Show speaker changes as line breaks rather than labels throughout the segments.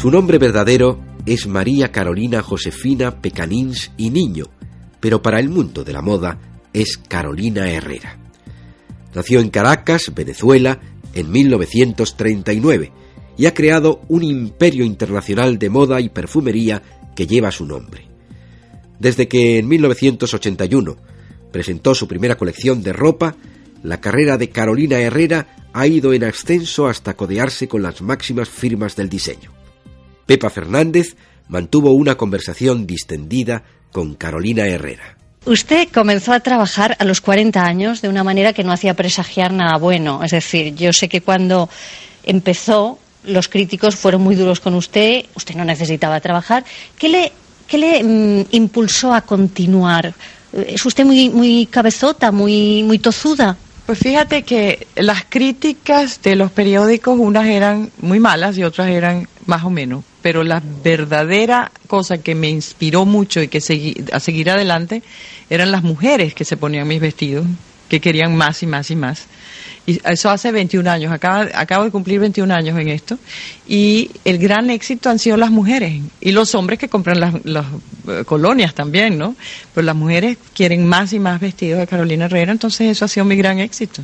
Su nombre verdadero es María Carolina Josefina Pecanins y Niño, pero para el mundo de la moda es Carolina Herrera. Nació en Caracas, Venezuela, en 1939 y ha creado un imperio internacional de moda y perfumería que lleva su nombre. Desde que en 1981 presentó su primera colección de ropa, la carrera de Carolina Herrera ha ido en ascenso hasta codearse con las máximas firmas del diseño. Pepa Fernández mantuvo una conversación distendida con Carolina Herrera.
Usted comenzó a trabajar a los 40 años de una manera que no hacía presagiar nada bueno. Es decir, yo sé que cuando empezó los críticos fueron muy duros con usted, usted no necesitaba trabajar. ¿Qué le impulsó a continuar? ¿Es usted muy cabezota, muy tozuda?
Pues fíjate que las críticas de los periódicos, unas eran muy malas y otras eran más o menos, pero la verdadera cosa que me inspiró mucho y que a seguir adelante eran las mujeres que se ponían mis vestidos, que querían más y más y más. Y eso hace 21 años, acabo de cumplir 21 años en esto, y el gran éxito han sido las mujeres, y los hombres que compran las colonias también, ¿no? Pero las mujeres quieren más y más vestidos de Carolina Herrera, entonces eso ha sido mi gran éxito.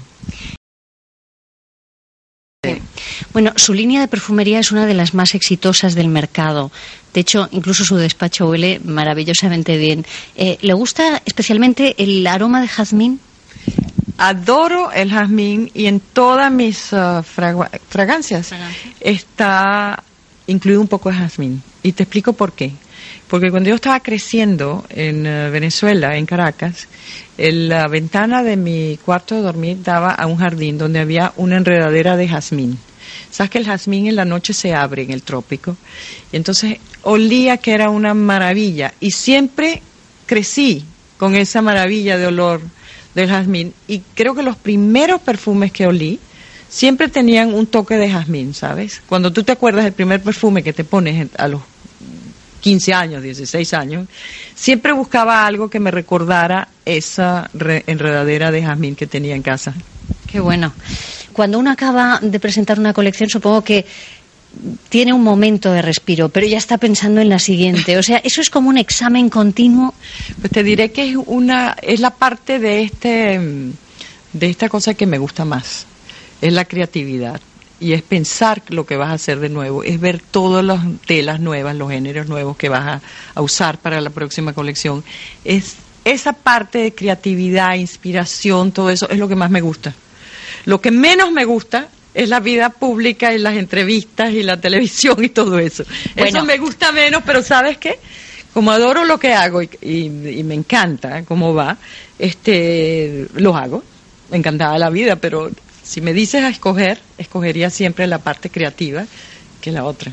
Bueno, su línea de perfumería es una de las más exitosas del mercado. De hecho, incluso su despacho huele maravillosamente bien. ¿Le gusta especialmente el aroma de jazmín?
Adoro el jazmín y en todas mis fragancias está incluido un poco de jazmín. Y te explico por qué. Porque cuando yo estaba creciendo en Venezuela, en Caracas, la ventana de mi cuarto de dormir daba a un jardín donde había una enredadera de jazmín. Sabes que el jazmín en la noche se abre en el trópico. Y entonces olía que era una maravilla. Y siempre crecí con esa maravilla de olor del jazmín, y creo que los primeros perfumes que olí siempre tenían un toque de jazmín, ¿sabes? Cuando tú te acuerdas del primer perfume que te pones a los 15 años, 16 años, siempre buscaba algo que me recordara esa enredadera de jazmín que tenía en casa.
Qué bueno. Cuando uno acaba de presentar una colección, supongo que tiene un momento de respiro, pero ya está pensando en la siguiente. O sea, eso es como un examen continuo.
Pues te diré que es la parte de esta cosa que me gusta más. Es la creatividad. Y es pensar lo que vas a hacer de nuevo. Es ver todas las telas nuevas, los géneros nuevos que vas a usar para la próxima colección. Es esa parte de creatividad, inspiración, todo eso es lo que más me gusta. Lo que menos me gusta es la vida pública y las entrevistas y la televisión y todo eso. Bueno, eso me gusta menos, pero ¿sabes qué? Como adoro lo que hago y me encanta cómo va, lo hago. Encantada la vida, pero si me dices a escoger, escogería siempre la parte creativa que la otra.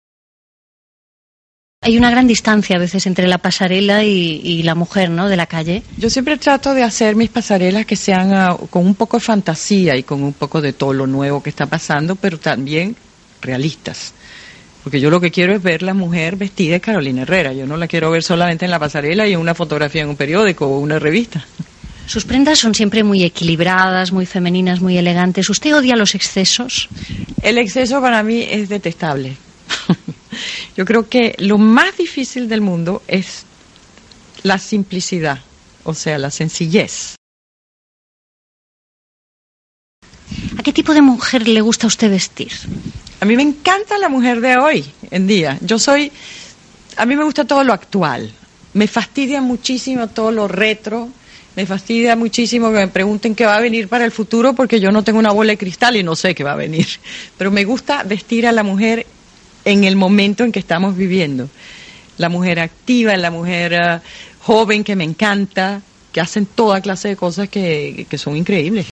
Hay una gran distancia a veces entre la pasarela y la mujer, ¿no?, de la calle.
Yo siempre trato de hacer mis pasarelas que sean con un poco de fantasía y con un poco de todo lo nuevo que está pasando, pero también realistas. Porque yo lo que quiero es ver la mujer vestida de Carolina Herrera. Yo no la quiero ver solamente en la pasarela y en una fotografía en un periódico o una revista.
Sus prendas son siempre muy equilibradas, muy femeninas, muy elegantes. ¿Usted odia los excesos?
El exceso para mí es detestable. Yo creo que lo más difícil del mundo es la simplicidad, o sea, la sencillez.
¿A qué tipo de mujer le gusta a usted vestir?
A mí me encanta la mujer de hoy en día. A mí me gusta todo lo actual. Me fastidia muchísimo todo lo retro. Me fastidia muchísimo que me pregunten qué va a venir para el futuro, porque yo no tengo una bola de cristal y no sé qué va a venir. Pero me gusta vestir a la mujer en el momento en que estamos viviendo. La mujer activa, la mujer joven que me encanta, que hacen toda clase de cosas que son increíbles.